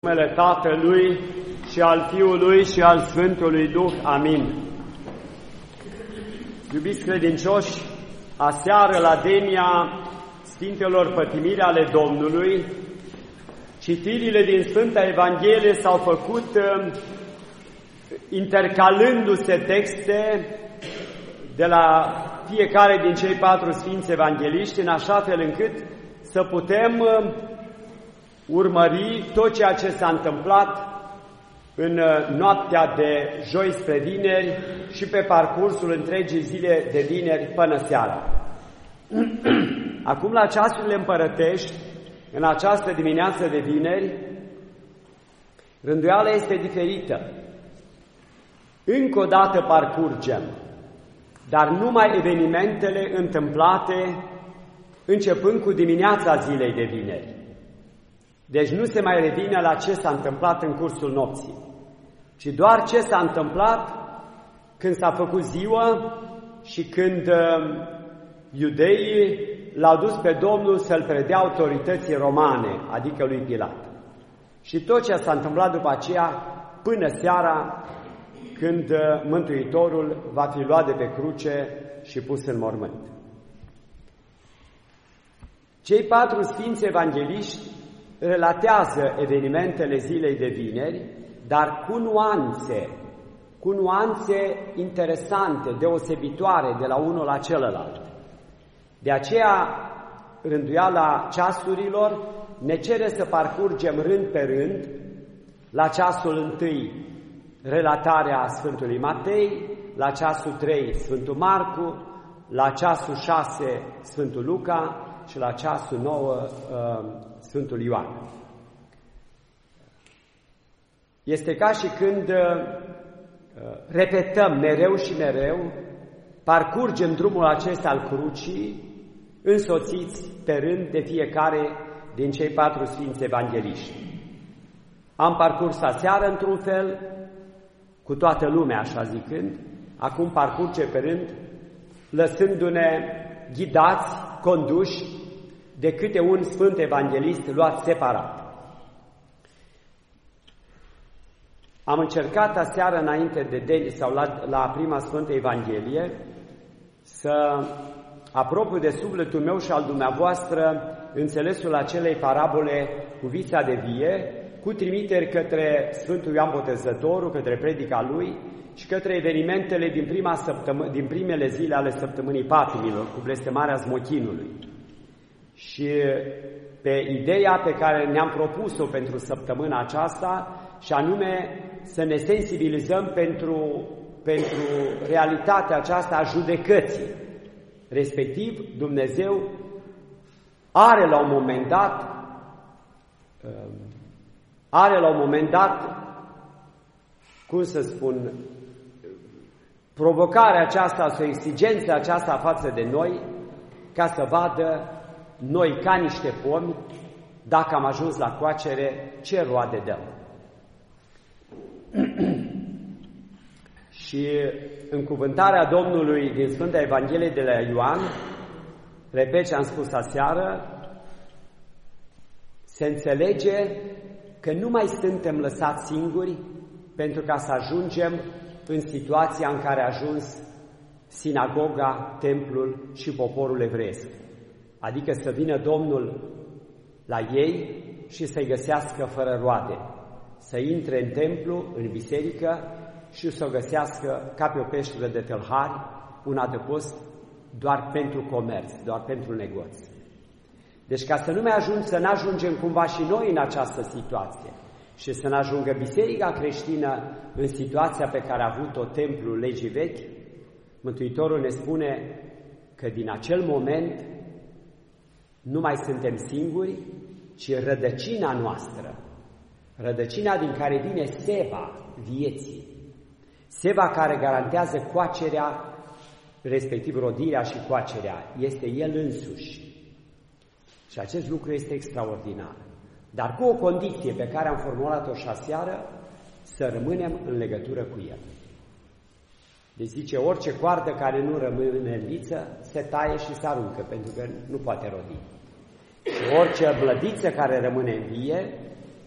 Numele Tatălui și al Fiului și al Sfântului Duh. Amin. Iubiți credincioși, aseară la Denia Sfintelor Pătimiri ale Domnului, citirile din Sfânta Evanghelie s-au făcut intercalându-se texte de la fiecare din cei 4 Sfinți Evangeliști, în așa fel încât să putem urmări tot ceea ce s-a întâmplat în noaptea de joi spre vineri și pe parcursul întregii zile de vineri până seara. Acum, la ceasurile împărătești, în această dimineață de vineri, rânduiala este diferită. Încă o dată parcurgem, dar numai evenimentele întâmplate începând cu dimineața zilei de vineri. Deci nu se mai revine la ce s-a întâmplat în cursul nopții, ci doar ce s-a întâmplat când s-a făcut ziua și când iudeii l-au dus pe Domnul să-l predea autorității romane, adică lui Pilat. Și tot ce s-a întâmplat după aceea până seara, când Mântuitorul va fi luat de pe cruce și pus în mormânt. Cei 4 Sfinți Evangeliști relatează evenimentele zilei de vineri, dar cu nuanțe interesante, deosebitoare de la unul la celălalt. De aceea, rânduiala ceasurilor ne cere să parcurgem rând pe rând, la ceasul 1 relatarea Sfântului Matei, la ceasul 3 Sfântul Marcu, la ceasul 6 Sfântul Luca și la ceasul 9 Sfântul Ioan. Este ca și când repetăm mereu și mereu, parcurgem drumul acesta al crucii, însoțiți pe rând de fiecare din cei 4 Sfinți Evangeliști. Am parcurs aseară într-un fel, cu toată lumea, așa zicând, acum parcurge pe rând, lăsându-ne ghidați, conduși de câte un Sfânt Evanghelist luat separat. Am încercat aseară înainte de Deni sau la prima Sfântă Evanghelie să apropiu de sufletul meu și al dumneavoastră înțelesul acelei parabole cu vița de vie, cu trimiteri către Sfântul Ioan Botezătorul, către predica lui și către evenimentele din primele zile ale săptămânii Patimilor, cu blestemarea smochinului. Și pe ideea pe care ne-am propus-o pentru săptămâna aceasta, și anume să ne sensibilizăm pentru realitatea aceasta a judecății. Respectiv, Dumnezeu are la un moment dat, cum să spun, provocarea aceasta sau exigența aceasta față de noi, ca să vadă noi, ca niște pomi, dacă am ajuns la coacere, ce roade dăm. Și în cuvântarea Domnului din Sfânta Evanghelie de la Ioan, repet ce am spus aseară, se înțelege că nu mai suntem lăsați singuri pentru ca să ajungem în situația în care a ajuns sinagoga, templul și poporul evreiesc. Adică să vină Domnul la ei și să-i găsească fără roade, să intre în templu, în biserică și să o găsească ca pe o peșteră de tâlhari, un adăpost doar pentru comerț, doar pentru negoț. Deci ca să nu mai să ne ajungem cumva și noi în această situație și să ne ajungă biserica creștină în situația pe care a avut-o templul legii vechi, Mântuitorul ne spune că din acel moment nu mai suntem singuri, ci rădăcina noastră, rădăcina din care vine seva vieții, seva care garantează coacerea, respectiv rodirea și coacerea, este El însuși. Și acest lucru este extraordinar. Dar cu o condiție pe care am formulat-o și aseară, să rămânem în legătură cu El. Deci zice, orice coardă care nu rămâne în viță, se taie și se aruncă, pentru că nu poate rodi. Și orice blădiță care rămâne în vie,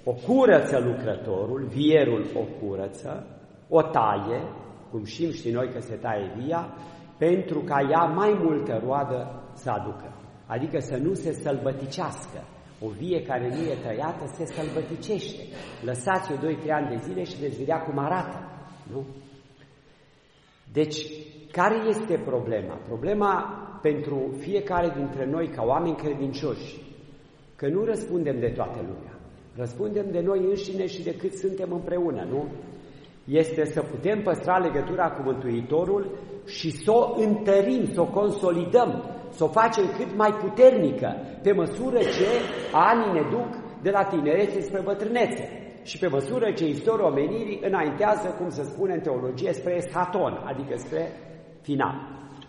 o curăță lucrătorul, vierul o curăță, o taie, cum știm noi că se taie via, pentru ca ea mai multă roadă să aducă. Adică să nu se sălbăticească. O vie care nu e tăiată se sălbăticește. Lăsați-o 2-3 ani de zile și veți vedea cum arată. Nu? Deci, care este problema? Problema pentru fiecare dintre noi, ca oameni credincioși, că nu răspundem de toată lumea. Răspundem de noi înșine și de cât suntem împreună, nu? Este să putem păstra legătura cu Mântuitorul și să o întărim, să o consolidăm, să o facem cât mai puternică, pe măsură ce anii ne duc de la tinerețe spre bătrânețe și pe măsură ce istoria omenirii înaintează, cum se spune în teologie, spre eschaton, adică spre final.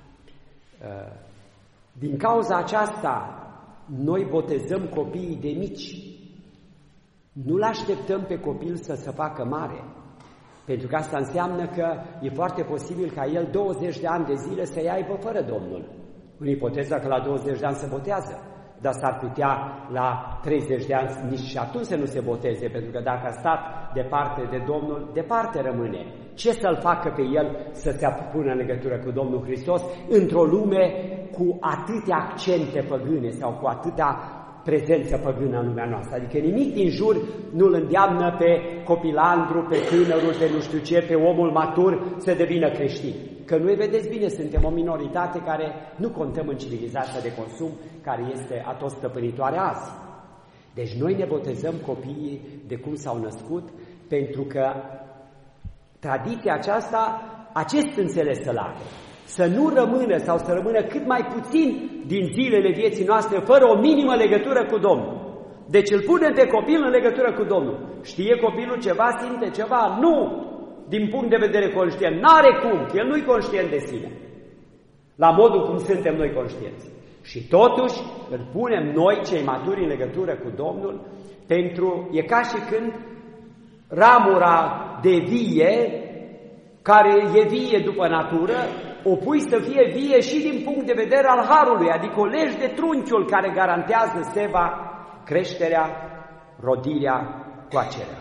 Din cauza aceasta, noi botezăm copiii de mici. Nu-l așteptăm pe copil să se facă mare, pentru că asta înseamnă că e foarte posibil ca el 20 de ani de zile să-i aibă fără Domnul. În ipoteza că la 20 de ani se botează, dar s-ar putea la 30 de ani nici și atunci să nu se boteze, pentru că dacă a stat departe de Domnul, departe rămâne. Ce să-l facă pe el să se pună în legătură cu Domnul Hristos într-o lume cu atâtea accente păgâne sau cu atâtea prezență păgână în lumea noastră? Adică nimic din jur nu-l îndeamnă pe copilandru, pe tânărul, pe nu știu ce, pe omul matur să devină creștin. Că noi, vedeți bine, suntem o minoritate care nu contăm în civilizația de consum, care este atotstăpânitoare azi. Deci noi ne botezăm copiii de cum s-au născut, pentru că tradiția aceasta, acest înțeles să lage. Să nu rămână sau să rămână cât mai puțin din zilele vieții noastre fără o minimă legătură cu Domnul. Deci îl punem pe copil în legătură cu Domnul. Știe copilul ceva, simte ceva? Nu! Din punct de vedere conștient. N-are cum, el nu-i conștient de sine. La modul cum suntem noi conștienți. Și totuși îl punem noi, cei maturi, în legătură cu Domnul, pentru, e ca și când ramura de vie, care e vie după natură, o pui să fie vie și din punct de vedere al harului, adică o legi de trunchiul care garantează seva, creșterea, rodirea, coacerea.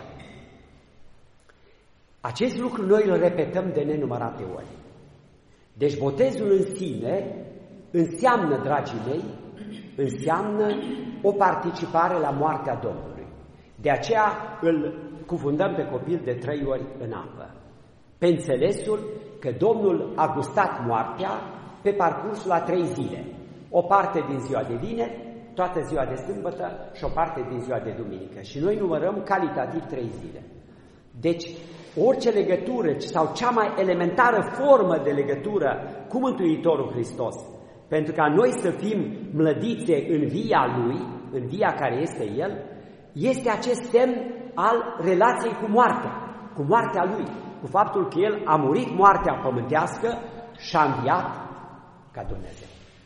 Acest lucru noi îl repetăm de nenumărate ori. Deci botezul în sine înseamnă, dragii mei, înseamnă o participare la moartea Domnului. De aceea îl cufundăm pe copil de 3 ori în apă. Pe înțelesul că Domnul a gustat moartea pe parcursul a 3 zile. O parte din ziua de vineri, toată ziua de sâmbătă și o parte din ziua de duminică. Și noi numărăm calitativ 3 zile. Deci, orice legătură sau cea mai elementară formă de legătură cu Mântuitorul Hristos, pentru ca noi să fim mlădițe în via Lui, în via care este El, este acest semn al relației cu moartea Lui, cu faptul că El a murit moartea pământească și a înviat ca Dumnezeu.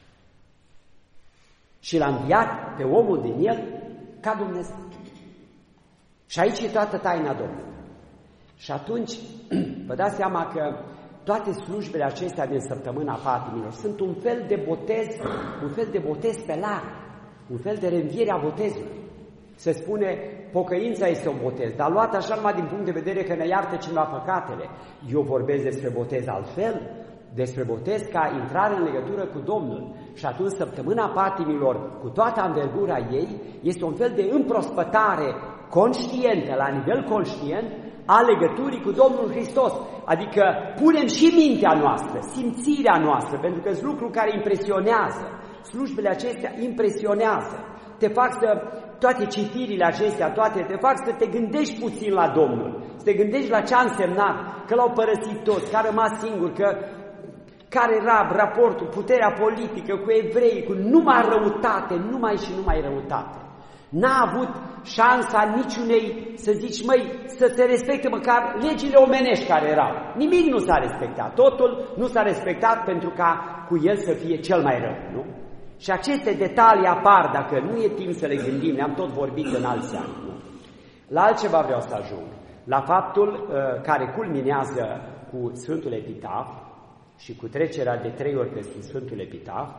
Și l-a înviat pe omul din El ca Dumnezeu. Și aici e toată taina Domnului. Și atunci, vă dați seama că toate slujbele acestea din săptămâna patimilor sunt un fel de botez pe larg, un fel de reînviere a botezului. Se spune, pocăința este un botez, dar luat așa numai din punct de vedere că ne iartă cineva păcatele. Eu vorbesc despre botez altfel, despre botez ca intrare în legătură cu Domnul. Și atunci săptămâna patimilor, cu toată anvergura ei, este un fel de împrospătare conștientă, la nivel conștient, a legăturii cu Domnul Hristos. Adică punem și mintea noastră, simțirea noastră, pentru că sunt lucruri care impresionează. Slujbele acestea impresionează. Te fac toate citirile acestea, te fac să te gândești puțin la Domnul, să te gândești la ce a însemnat, că l-au părăsit toți, că a rămas singur, că care era raportul, puterea politică cu evrei, cu numai răutate, numai răutate. N-a avut șansa niciunei să zici, să se respecte măcar legile omenești care erau. Nimic nu s-a respectat, totul nu s-a respectat pentru ca cu el să fie cel mai rău, nu? Și aceste detalii apar, dacă nu e timp să le gândim, ne-am tot vorbit în alți ani, nu? La altceva vreau să ajung, la faptul care culminează cu Sfântul Epitaf și cu trecerea de 3 ori peste Sfântul Epitaf,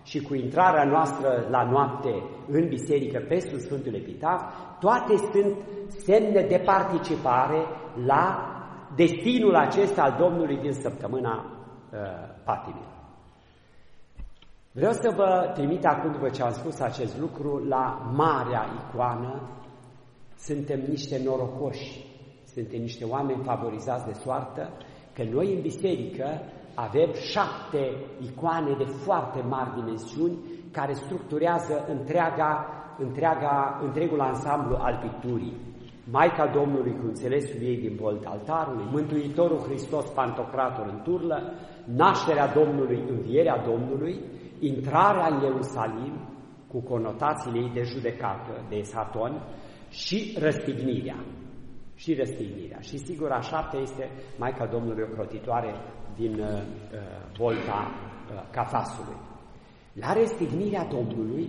și cu intrarea noastră la noapte în biserică pe sub Sfântul Epitaf, toate sunt semne de participare la destinul acesta al Domnului din săptămâna patimilor. Vreau să vă trimit acum, după ce am spus acest lucru, la marea icoană. Suntem niște norocoși, suntem niște oameni favorizați de soartă, că noi în biserică avem 7 icoane de foarte mari dimensiuni care structurează întregul ansamblu al picturii. Maica Domnului cu înțelesul ei din bolta altarului, Mântuitorul Hristos Pantocrator în turlă, nașterea Domnului, învierea Domnului, intrarea în Ierusalim cu conotațiile ei de judecată, de esaton, și răstignirea. Și sigur, a 7-a este Maica Domnului ocrotitoare din bolta Cafasului. La răstignirea Domnului,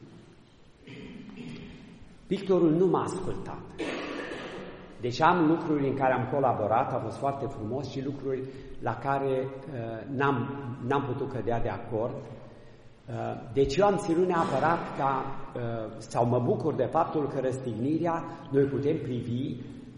pictorul nu m-a ascultat. Deci am lucruri în care am colaborat, a fost foarte frumos, și lucruri la care n-am putut cădea de acord. Deci eu am ținut neapărat sau mă bucur de faptul că răstignirea noi putem privi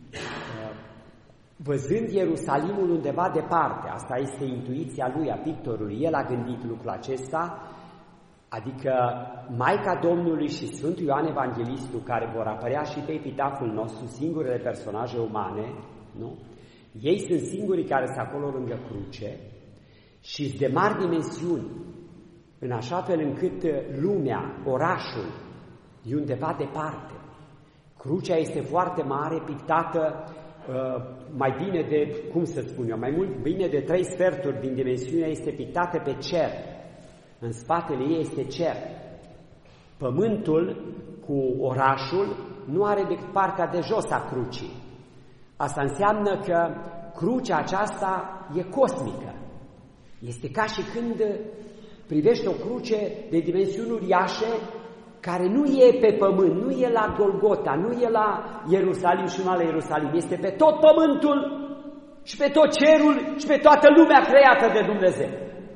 văzând Ierusalimul undeva departe. Asta este intuiția lui, a pictorului. El a gândit lucrul acesta, adică Maica Domnului și Sfântul Ioan Evanghelistul, care vor apărea și pe epitaful nostru, singurele personaje umane, nu? Ei sunt singurii care sunt acolo lângă cruce și de mari dimensiuni, în așa fel încât lumea, orașul, e undeva departe. Crucea este foarte mare, pictată mai bine de, bine de 3 sferturi din dimensiunea este pictată pe cer. În spatele ei este cer. Pământul cu orașul nu are decât partea de jos a crucii. Asta înseamnă că crucea aceasta e cosmică. Este ca și când privești o cruce de dimensiuni uriașe, care nu e pe pământ, nu e la Golgota, nu e la Ierusalim și numai la Ierusalim, este pe tot pământul și pe tot cerul și pe toată lumea creată de Dumnezeu.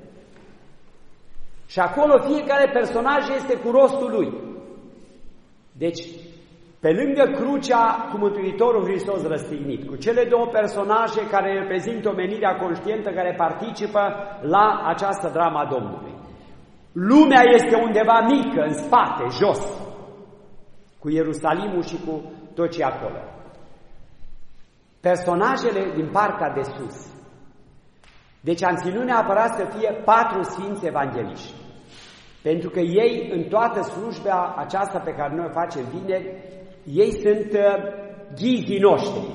Și acolo fiecare personaj este cu rostul lui. Deci, pe lângă crucea cu Mântuitorul Hristos răstignit, cu cele 2 personaje care reprezintă omenirea conștientă care participă la această drama Domnului. Lumea este undeva mică, în spate, jos, cu Ierusalimul și cu tot ce e acolo. Personajele din partea de sus. Deci am ținut neapărat să fie 4 sfinți evangeliști. Pentru că ei, în toată slujba aceasta pe care noi o facem vineri, ei sunt ghizii noștri.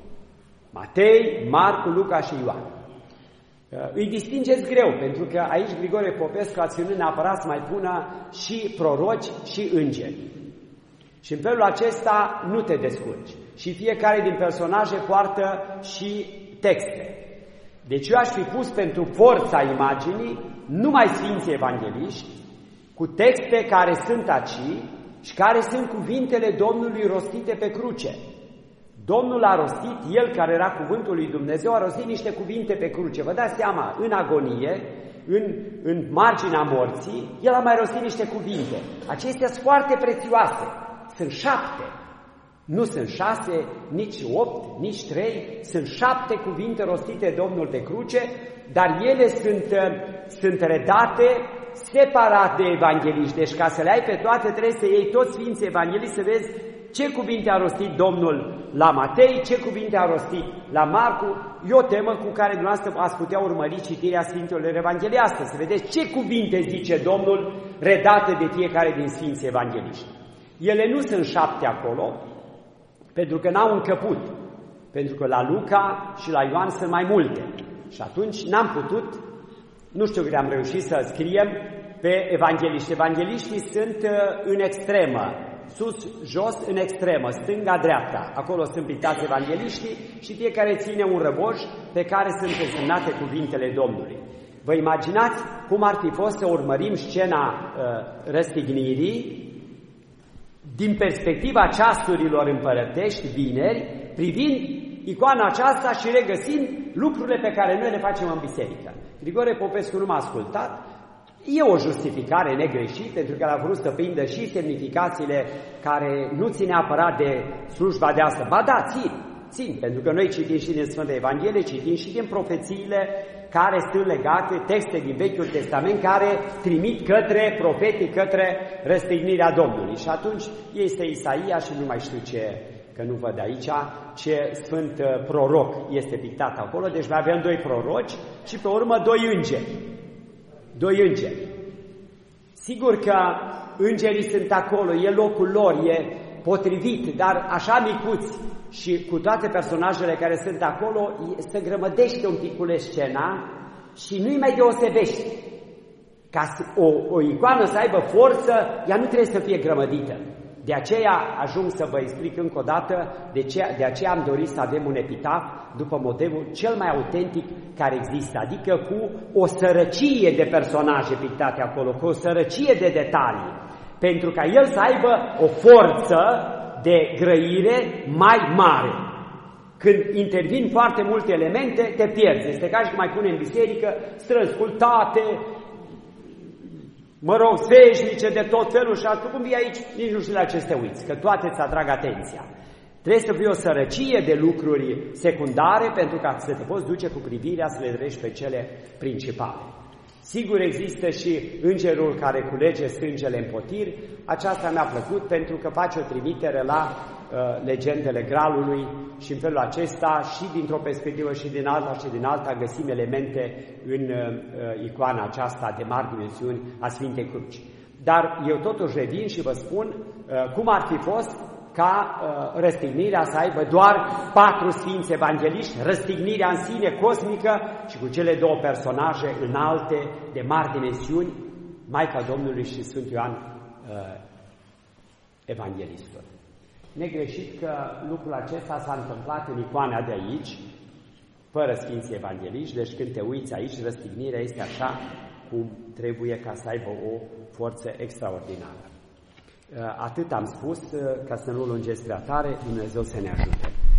Matei, Marcu, Luca și Ioan. Îi distingeți greu, pentru că aici Grigore Popescu a ținut neapărat să mai pună și proroci și îngeri. Și în felul acesta nu te descurci. Și fiecare din personaje poartă și texte. Deci eu aș fi pus pentru forța imaginii numai sfinții evangeliști, cu texte care sunt aici și care sunt cuvintele Domnului rostite pe cruce. Domnul a rostit, El care era cuvântul lui Dumnezeu, a rostit niște cuvinte pe cruce. Vă dați seama, în agonie, în marginea morții, El a mai rostit niște cuvinte. Acestea sunt foarte prețioase. Sunt 7. Nu sunt 6, nici 8, nici 3. Sunt 7 cuvinte rostite de Domnul pe cruce, dar ele sunt redate separat de evangeliști. Deci ca să le ai pe toate, trebuie să iei toți sfinții evangeliști să vezi ce cuvinte a rostit Domnul la Matei, ce cuvinte a rostit la Marcu. E o temă cu care dumneavoastră ați putea urmări citirea Sfintelor Evanghelii astăzi, să vedeți ce cuvinte zice Domnul redate de fiecare din sfinții evangeliști. Ele nu sunt 7 acolo, pentru că n-au încăput, pentru că la Luca și la Ioan sunt mai multe. Și atunci n-am putut, nu știu cât am reușit să scriem pe evangeliști. Evangeliștii sunt în extremă, sus, jos, în extremă, stânga-dreapta. Acolo sunt pictați evangeliștii și fiecare ține un răboș pe care sunt însemnate cuvintele Domnului. Vă imaginați cum ar fi fost să urmărim scena răstignirii din perspectiva ceasurilor împărătești vineri, privind icoana aceasta și regăsind lucrurile pe care noi le facem în biserică. Grigore Popescu nu m-a ascultat, E o justificare negreșit, pentru că a vrut să prindă și semnificațiile care nu țin neapărat de slujba de asta. Ba da, țin, pentru că noi citim și din Sfânta Evanghelie, citim și din profețiile care sunt legate, texte din Vechiul Testament care trimit către profetii, către răstignirea Domnului. Și atunci este Isaia și nu mai știu ce, că nu văd aici, ce sfânt proroc este pictat acolo. Deci mai avem 2 proroci și pe urmă 2 îngeri. 2 îngeri. Sigur că îngerii sunt acolo, e locul lor, e potrivit, dar așa micuți și cu toate personajele care sunt acolo, se grămădește un piculeț scena și nu-i mai deosebești. Ca o icoană să aibă forță, ea nu trebuie să fie grămădită. De aceea ajung să vă explic încă o dată, de aceea am dorit să avem un epitaf după modelul cel mai autentic care există, adică cu o sărăcie de personaje pictate acolo, cu o sărăcie de detalii, pentru ca el să aibă o forță de grăire mai mare. Când intervin foarte multe elemente, te pierzi. Este ca și cum mai pune în biserică străzi cultate, veșnice de tot felul și atunci cum vii aici, nici nu știu la ce să te uiți, că toate îți atrag atenția. Trebuie să fie o sărăcie de lucruri secundare pentru ca să te poți duce cu privirea să le treci pe cele principale. Sigur există și îngerul care culege sângele în potir. Aceasta mi-a plăcut pentru că face o trimitere la legendele Gralului și în felul acesta și dintr-o perspectivă și din alta și din alta găsim elemente în icoana aceasta de mari dimensiuni a Sfintei Cruci. Dar eu totuși revin și vă spun cum ar fi fost ca răstignirea să aibă doar 4 sfinți evangeliști, răstignirea în sine cosmică și cu cele 2 personaje înalte de mari dimensiuni, Maica Domnului și Sfântul Ioan Evanghelistul. Negreșit că lucrul acesta s-a întâmplat în icoana de aici, fără sfinții evangeliști, deci când te uiți aici, răstignirea este așa cum trebuie ca să aibă o forță extraordinară. Atât am spus, ca să nu lungesc prea tare, Dumnezeu să ne ajute.